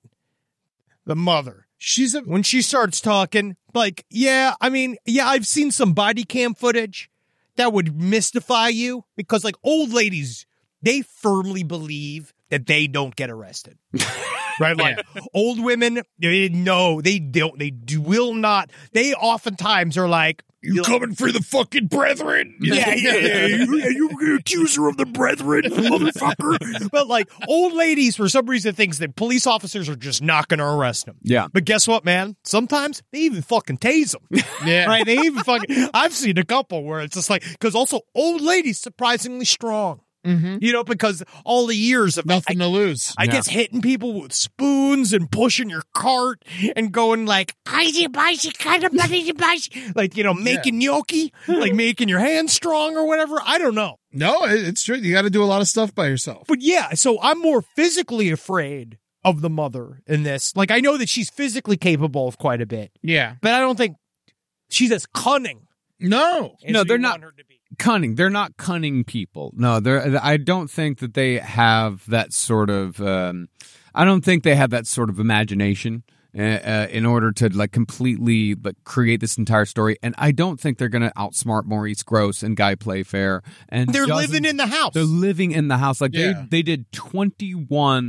the mother, She's a when she starts talking, like, yeah, I mean, yeah, I've seen some body cam footage that would mystify you because, like, old ladies, they firmly believe that they don't get arrested. Right? Like, old women, they know they don't, they do, will not, they oftentimes are like, You coming for the fucking brethren? Yeah, yeah, yeah. You, you the accuser of the brethren, motherfucker. but like, old ladies, for some reason, thinks that police officers are just not going to arrest them. Yeah. But guess what, man? Sometimes they even fucking tase them. yeah. Right? They even fucking. I've seen a couple where it's just like, because also old ladies surprisingly strong. Mm-hmm. You know, because all the years of Nothing I, to lose. I guess hitting people with spoons and pushing your cart and going like, I kind of like, you know, making gnocchi, like making your hands strong or whatever. I don't know. No, it- it's true. You got to do a lot of stuff by yourself. But yeah, so I'm more physically afraid of the mother in this. Like, I know that she's physically capable of quite a bit, Yeah. but I don't think she's as cunning. No. as No, you they're not- want her to be. Cunning. They're not cunning people. No, they're. I don't think that they have that sort of. Um, I don't think they have that sort of imagination uh, uh, in order to like completely like create this entire story. And I don't think they're going to outsmart Maurice Grosse and Guy Playfair. And They're dozens- living in the house. They're living in the house. Like Yeah. they they did twenty-one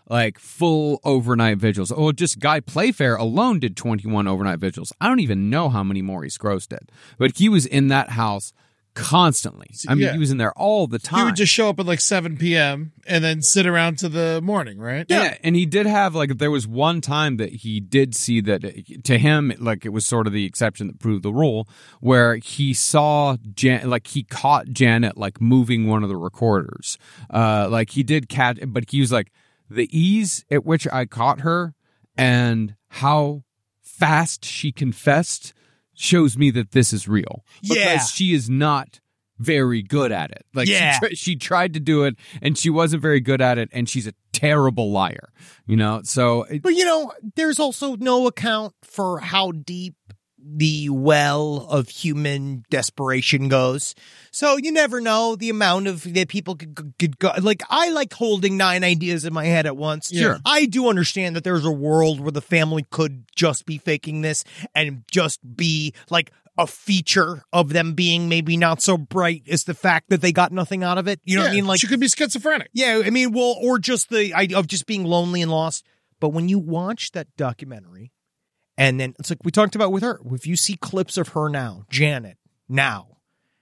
like full overnight vigils. Oh, just Guy Playfair alone did twenty-one overnight vigils. I don't even know how many Maurice Grosse did, but he was in that house constantly. I mean, Yeah. he was in there all the time. He would just show up at like seven p.m. and then sit around to the morning, right? Yeah, and he did have like there was one time that he did see that to him like it was sort of the exception that proved the rule, where he saw Jan like he caught Janet like moving one of the recorders, uh, like he did catch, but he was like the ease at which I caught her and how fast she confessed shows me that this is real. Because Yeah. she is not very good at it. Like Yeah. she, tr- she tried to do it and she wasn't very good at it, and she's a terrible liar. You know, so it, But, you know, there's also no account for how deep the well of human desperation goes. So you never know the amount of that people could, could go. Like, I like holding nine ideas in my head at once. Sure. I do understand that there's a world where the family could just be faking this and just be like a feature of them being maybe not so bright is the fact that they got nothing out of it. You know what I Yeah, mean? Like, she could be schizophrenic. yeah, I mean, well, or just the idea of just being lonely and lost. But when you watch that documentary, and then it's like we talked about with her, if you see clips of her now, Janet, now,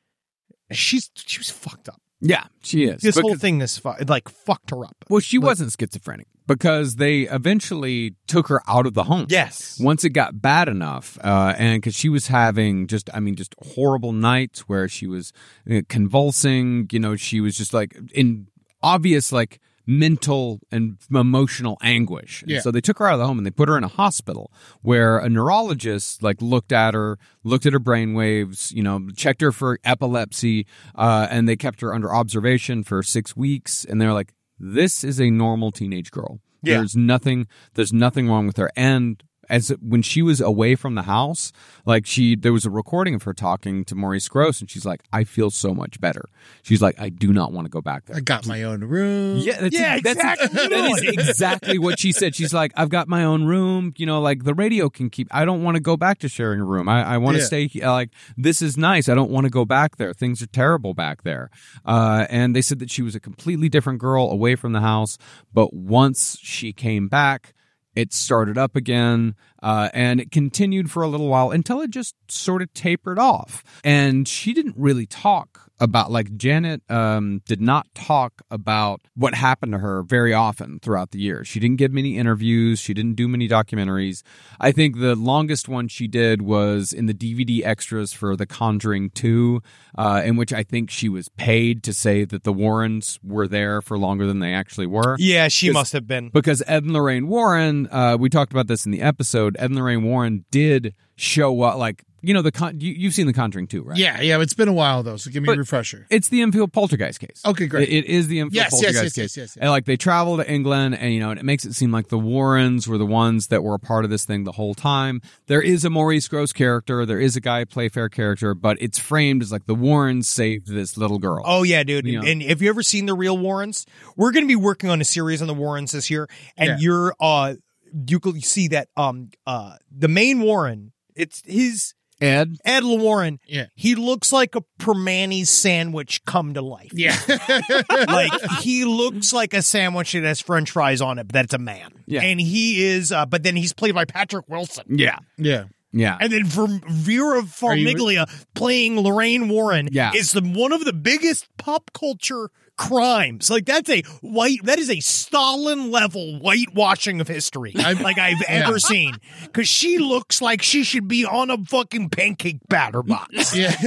she's she was fucked up. yeah, she is. This whole Because- thing, this fu- like fucked her up. well, she But- wasn't schizophrenic because they eventually took her out of the home. Yes. Once it got bad enough, uh, and because she was having just, I mean, just horrible nights where she was uh, convulsing, you know, she was just like in obvious, like, mental and emotional anguish. And Yeah. so they took her out of the home and they put her in a hospital where a neurologist like looked at her, looked at her brain waves, you know, checked her for epilepsy, uh, and they kept her under observation for six weeks. And they're like, this is a normal teenage girl. Yeah. There's nothing, there's nothing wrong with her. And as when she was away from the house, like she, there was a recording of her talking to Maurice Grosse, and she's like, "I feel so much better." She's like, "I do not want to go back there." I got my own room. Yeah, that's, Yeah, that's, exactly. that is exactly what she said. She's like, I've got my own room. You know, like the radio can keep. I don't want to go back to sharing a room. I, I want to Yeah. stay. he- Like this is nice. I don't want to go back there. Things are terrible back there. Uh, and they said that she was a completely different girl away from the house. But once she came back, it started up again, uh, and it continued for a little while until it just sort of tapered off. And she didn't really talk about, like, Janet um, did not talk about what happened to her very often throughout the year. She didn't give many interviews. She didn't do many documentaries. I think the longest one she did was in the D V D extras for The Conjuring two, uh, in which I think she was paid to say that the Warrens were there for longer than they actually were. Yeah, she Because- must have been. Because Ed and Lorraine Warren, uh, we talked about this in the episode. Ed and Lorraine Warren did show up, like, you know, the con- you, you've seen The Conjuring two, right? Yeah, yeah. It's been a while though, so give me But- a refresher. It's the Enfield Poltergeist case. Okay, great. It, it is the Enfield Yes, yes, Poltergeist yes, case. yes, yes, yes. And like they travel to England, and you know, and it makes it seem like the Warrens were the ones that were a part of this thing the whole time. There is a Maurice Grosse character, there is a Guy Playfair character, but it's framed as like the Warrens saved this little girl. Oh yeah, dude. Yeah. And have you ever seen The Real Warrens? We're going to be working on a series on the Warrens this year, and Yeah. you're uh you can see that um uh the main Warren, it's his Ed, Ed Warren. Yeah. He looks like a Permani's sandwich come to life. Yeah. Like he looks like a sandwich that has French fries on it, but that's a man. Yeah. And he is, uh, but then he's played by Patrick Wilson. yeah, yeah. yeah. And then from Vera Farmiglia playing Lorraine Warren Yeah. is the one of the biggest pop culture crimes. Like that's a white, that is a Stalin level whitewashing of history. like I've ever seen. Because she looks like she should be on a fucking pancake batter box. Yeah.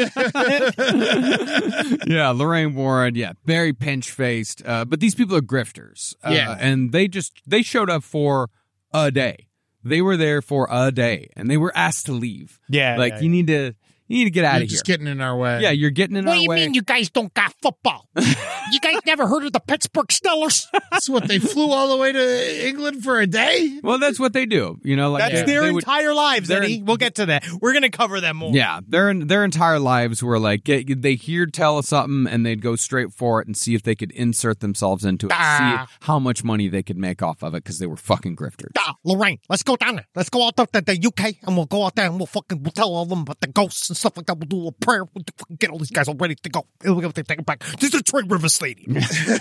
Yeah, Lorraine Warren, yeah, very pinch faced. Uh, but these people are grifters. Uh, Yeah. And they just, they showed up for a day. They were there for a day and they were asked to leave. Yeah, Like, yeah, you need to, you need to get out You're of here. just getting in our way. Yeah, you're getting in What our do you way. mean you guys don't got football? You guys never heard of the Pittsburgh Steelers? That's what they flew all the way to England for a day. Well, that's what they do. You know, like That's they- their they would- entire lives, they're- Eddie. We'll get to that. We're going to cover them more. Yeah, their their entire lives were like get, they heard tell us something and they'd go straight for it and see if they could insert themselves into it, Ah. see how much money they could make off of it because they were fucking grifters. Ah, Lorraine, let's go down there. Let's go out to the, the U K and we'll go out there and we'll fucking we'll tell all them about the ghosts and stuff like that. We'll do a little prayer. We'll get all these guys all ready to go. We'll take it back to Detroit River Stadium.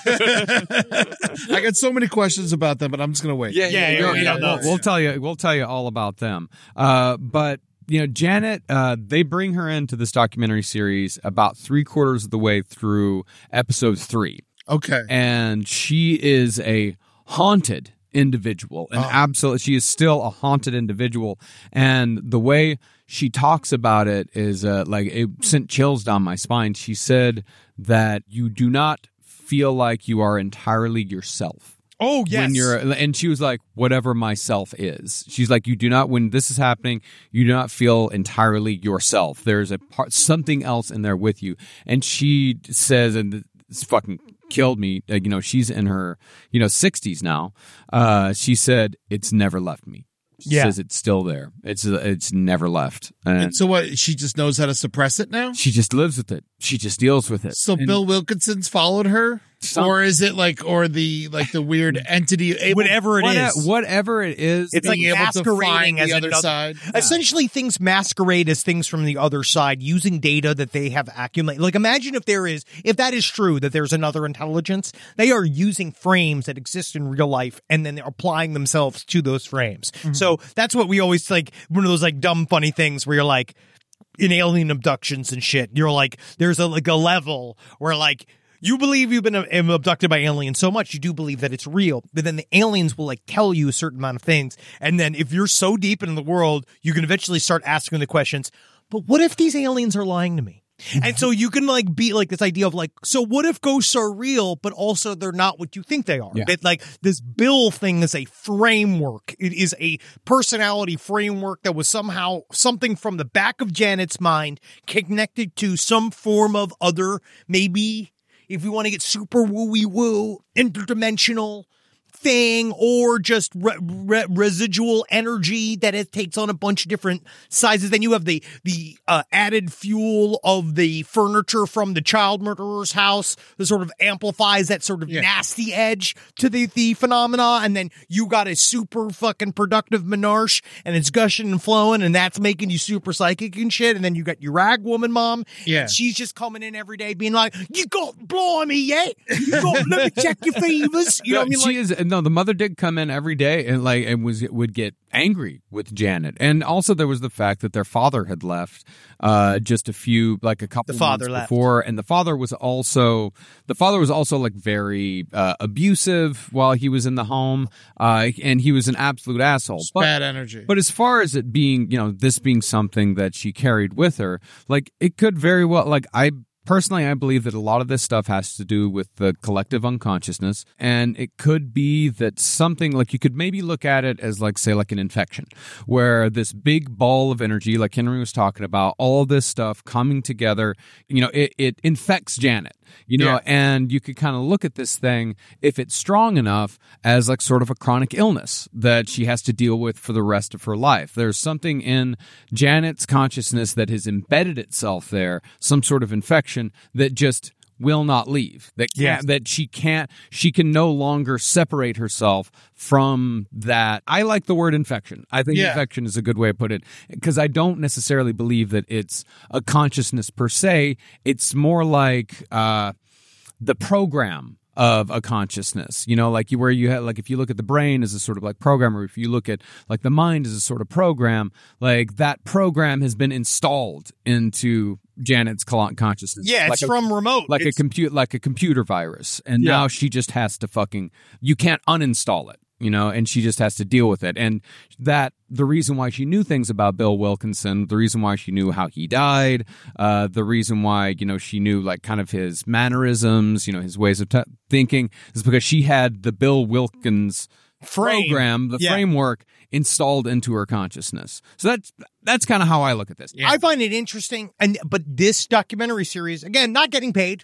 I got so many questions about them, but I'm just gonna wait. Yeah, yeah, yeah. yeah, yeah, we'll, we'll tell you. We'll tell you all about them. Uh, but you know, Janet, uh, they bring her into this documentary series about three quarters of the way through episode three. Okay. And she is a haunted individual, an Oh. absolute. She is still a haunted individual, and the way she talks about it is uh, like it sent chills down my spine. She said that you do not feel like you are entirely yourself. Oh, yes. When you're, and she was like, whatever myself is. She's like, you do not, when this is happening, you do not feel entirely yourself. There's a part, something else in there with you. And she says, and it's fucking killed me, uh, you know, she's in her, you know, sixties now. Uh, she said, it's never left me. She Yeah. says it's still there. It's it's never left. And And so what? She just knows how to suppress it now. she just lives with it. She just deals with it. So And Bill Wilkinson's followed her, Some- or is it like, or the like the weird entity, able, Whatever it what- is. Whatever it is, It's like being able to masquerading find as the other another- side? Essentially, things masquerade as things from the other side using data that they have accumulated. Like, imagine if there is, if that is true, that there's another intelligence, they are using frames that exist in real life and then they're applying themselves to those frames. So that's what we always like, one of those like dumb, funny things where you're like, in alien abductions and shit, you're like, there's a like a level where like, you believe you've been uh, abducted by aliens so much, you do believe that it's real. But then the aliens will like tell you a certain amount of things. And then if you're so deep in the world, you can eventually start asking the questions, but what if these aliens are lying to me? And so you can like be like this idea of like, so what if ghosts are real, but also they're not what you think they are? Yeah. That like this Bill thing is a framework. It is a personality framework that was somehow something from the back of Janet's mind connected to some form of other, maybe if we want to get super wooey woo, interdimensional thing, or just re- re- residual energy that it takes on a bunch of different sizes. Then you have the the uh, added fuel of the furniture from the child murderer's house that sort of amplifies that sort of Yeah. nasty edge to the the phenomena. And then you got a super fucking productive menarche, and it's gushing and flowing, and that's making you super psychic and shit. And then you got your rag woman mom. Yeah. and she's just coming in every day being like, "You got blimey yet? You got let me check your fevers." You know what I mean? she Like, is no. The mother did come in every day and like and was would get angry with Janet, and also there was the fact that their father had left uh, just a few like a couple The father months left. before, and the father was also the father was also like very uh, abusive while he was in the home, uh, and he was an absolute asshole. It's But- bad energy. But as far as it being, you know, this being something that she carried with her, like it could very well, like I personally, I believe that a lot of this stuff has to do with the collective unconsciousness. And it could be that something like you could maybe look at it as like, say, like an infection where this big ball of energy, like Henry was talking about, all this stuff coming together, you know, it, it infects Janet. You know, Yeah. and you could kind of look at this thing, if it's strong enough, as like sort of a chronic illness that she has to deal with for the rest of her life. There's something in Janet's consciousness that has embedded itself there, some sort of infection that just will not leave. That can't, Yes. that she can't, she can no longer separate herself from that. I like the word infection. I think Yeah. infection is a good way to put it because I don't necessarily believe that it's a consciousness per se. It's more like uh, the program of a consciousness, you know, like you where you have like if you look at the brain as a sort of like program, or if you look at like the mind as a sort of program, like that program has been installed into Janet's con- consciousness. yeah, it's like a, from remote. like a It's- compute like a computer virus, and Yeah. now she just has to fucking you can't uninstall it, you know, and she just has to deal with it. And that the reason why she knew things about Bill Wilkinson, the reason why she knew how he died, uh, the reason why, you know, she knew like kind of his mannerisms, you know, his ways of t- thinking is because she had the Bill Wilkins Frame. program, the Yeah. framework installed into her consciousness. So that's that's kind of how I look at this. Yeah. I find it interesting, and but this documentary series, again, not getting paid.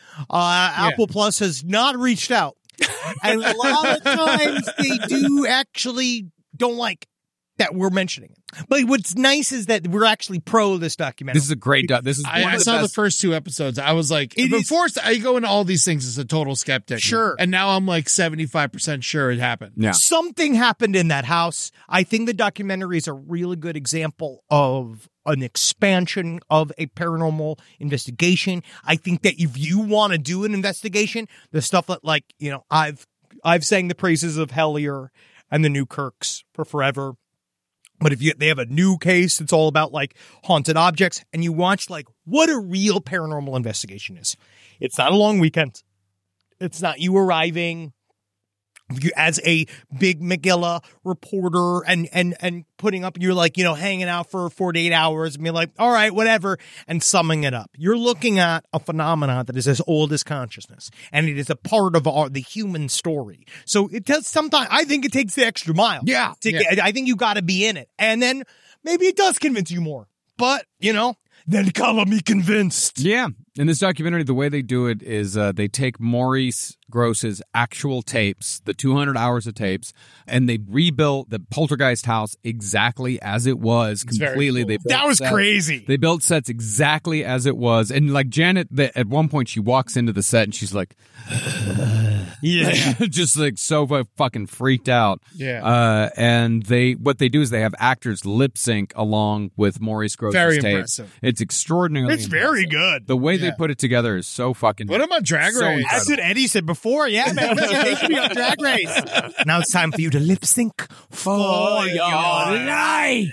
Uh, Apple Plus has not reached out, and a lot of times they do actually don't like that we're mentioning it. But what's nice is that we're actually pro this documentary. This is a great. Do- this is one I, of I the saw best. the first two episodes. I was like, It before I go into all these things as a total skeptic. Sure. And now I'm like seventy-five percent sure it happened. Yeah. Something happened in that house. I think the documentary is a really good example of an expansion of a paranormal investigation. I think that if you want to do an investigation, the stuff that, like, you know, I've I've sang the praises of Hellier and the New Kirks for forever. But if you they have a new case, it's all about like haunted objects, and you watch like what a real paranormal investigation is. It's not a long weekend. It's not you arriving you, as a big McGilla reporter and and and putting up, you're like, you know, hanging out for forty-eight hours and being like, all right, whatever, and summing it up. You're looking at a phenomenon that is as old as consciousness, and it is a part of our, the human story. So it does sometimes, I think it takes the extra mile. Yeah. To Yeah. get, I think you got to be in it. And then maybe it does convince you more. But, you know, then call me convinced. Yeah. In this documentary, the way they do it is uh, they take Maurice Gross's actual tapes, the two hundred hours of tapes, and they rebuilt the Poltergeist house exactly as it was It's very completely. cool. They built That was sets- crazy. They built sets exactly as it was. And like Janet, the, at one point, she walks into the set and she's like, Yeah. just like so fucking freaked out. Yeah. Uh, and they, what they do is they have actors lip sync along with Maurice Gross's Very tapes. impressive. It's extraordinarily It's very good. The way they Yeah. put it together is so fucking. What about Drag So Race? incredible. That's what Eddie said before. Yeah, man. They should be on Drag Race. Now it's time for you to lip sync for your life.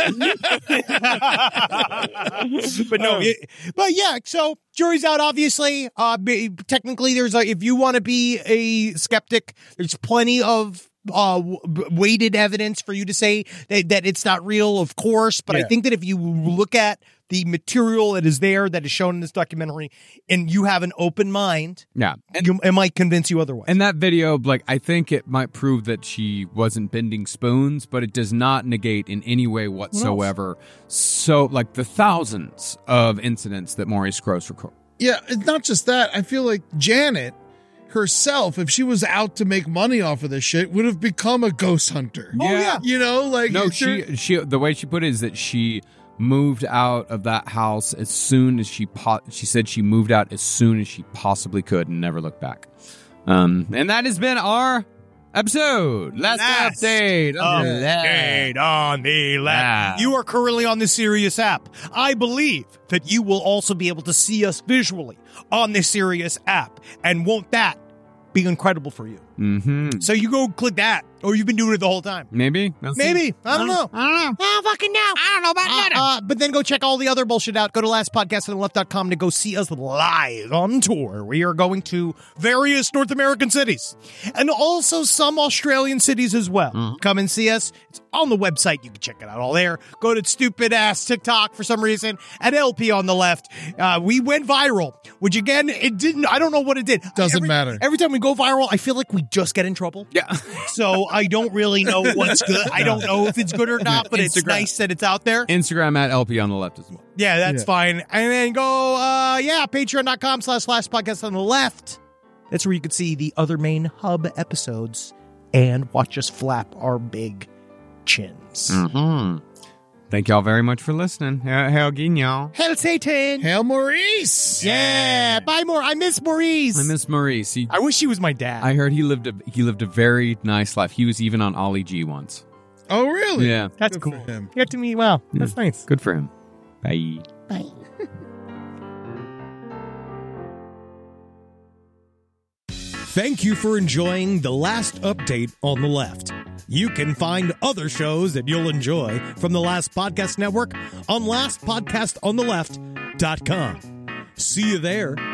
But no, it, but yeah. So jury's out. Obviously, uh, b- technically, there's a, if you want to be a skeptic, there's plenty of uh w- weighted evidence for you to say that, that it's not real, of course. But I Yeah. think that if you look at the material that is there, that is shown in this documentary, and you have an open mind, Yeah. And, you, it might convince you otherwise. and that video, like, I think it might prove that she wasn't bending spoons, but it does not negate in any way whatsoever. So, like, the thousands of incidents that Maurice Gross recorded. Yeah, it's not just that. I feel like Janet herself, if she was out to make money off of this shit, would have become a ghost hunter. Oh, yeah. You know, like No, there- she, she, the way she put it is that she moved out of that house as soon as she, po- she said she moved out as soon as she possibly could and never looked back. Um, and that has been our episode. Last, Last update. on the left. Update on the left. Yeah. You are currently on the Sirius app. I believe that you will also be able to see us visually on the Sirius app. And won't that be incredible for you? Mm-hmm. So you go click that, or you've been doing it the whole time. Maybe. We'll see. Maybe. I don't know. I don't know. I don't fucking know. I don't know about that. Uh, uh, but then go check all the other bullshit out. Go to last podcast on the left dot com to go see us live on tour. We are going to various North American cities and also some Australian cities as well. Come and see us. It's on the website. You can check it out all there. Go to stupid ass TikTok for some reason at L P on the left. Uh, we went viral, which again, it didn't, I don't know what it did. Doesn't Every- matter. Every time we go viral, I feel like we just get in trouble. Yeah. So I don't really know what's good. I don't know if it's good or not, but it's Instagram. nice that it's out there. Instagram at L P on the left as well. Yeah, that's Yeah. fine. And then go, uh, yeah, patreon.com slash last podcast on the left. That's where you can see the other main hub episodes and watch us flap our big chins. Mm-hmm. Thank y'all very much for listening. Hail, hail again, y'all. Hail Satan! Hail Maurice. Yeah, bye more. I miss Maurice. I miss Maurice. He, I wish he was my dad. I heard he lived a he lived a very nice life. He was even on Ollie G once. Oh, really? Yeah. That's Good cool. for him. You got to meet. Wow, that's nice. Good for him. Bye. Thank you for enjoying the last update on the left. You can find other shows that you'll enjoy from the Last Podcast Network on last podcast on the left dot com. See you there.